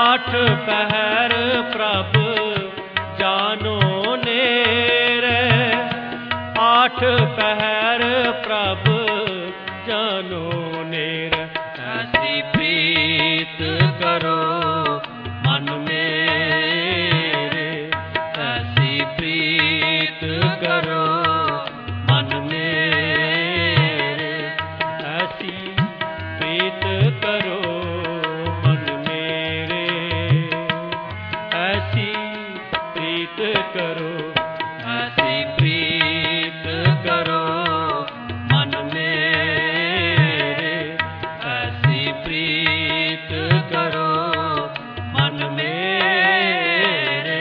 आठ पहर प्रभ जानो नेरे, आठ पहर प्रभ जानो नेरे। ऐसी प्रीत करो मन मेरे, ऐसी प्रीत करो मन मेरे, ऐसी प्रीत करो मन मेरे, ऐसी प्रीत करो, ऐसी प्रीत करो मन मेरे, ऐसी प्रीत करो मन मेरे।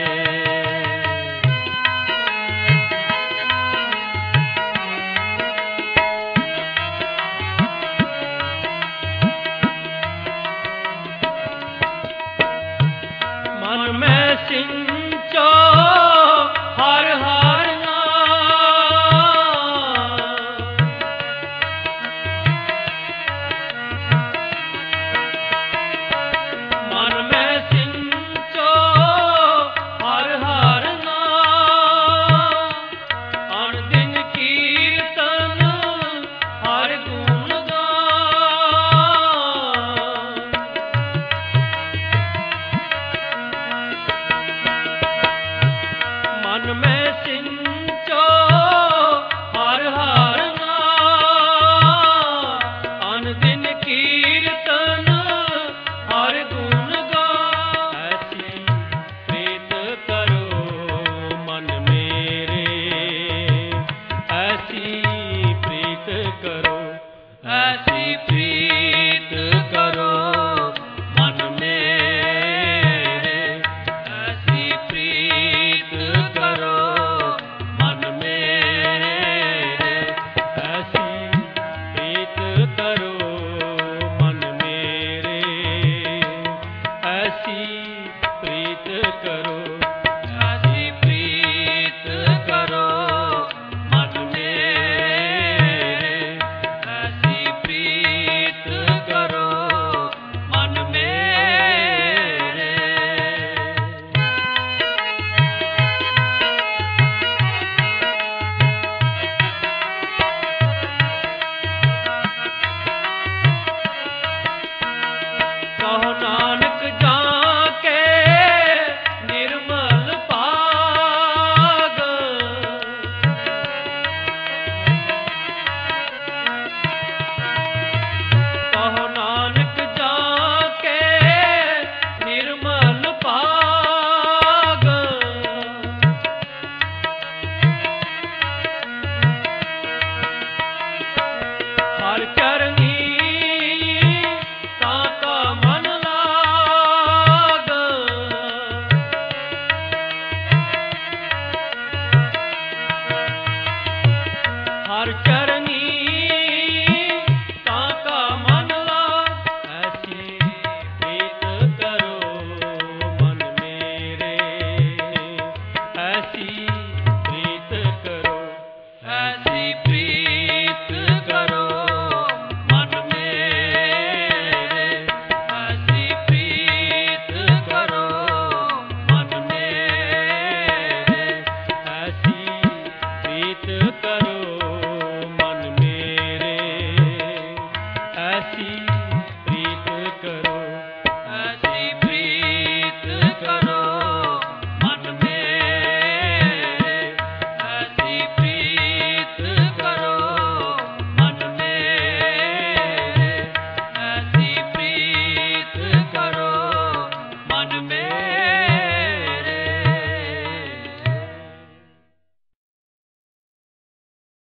मन में सिंचो हर हर नाम, मन में सिंचो हर हर नाम। अन दिन कीर्तन हर गुण गान, मन में सिंचो हर हर नाम। अन दिन कीर्तन हर गुण गान। ऐसी प्रीत करो मन मेरे, ऐसी प्रीत करो, ऐसी प्रीत करो मन मेरे, ऐसी प्रीत करो मन मेरे, ऐसी प्रीत करो मन मेरे, ऐसी प्रीत करो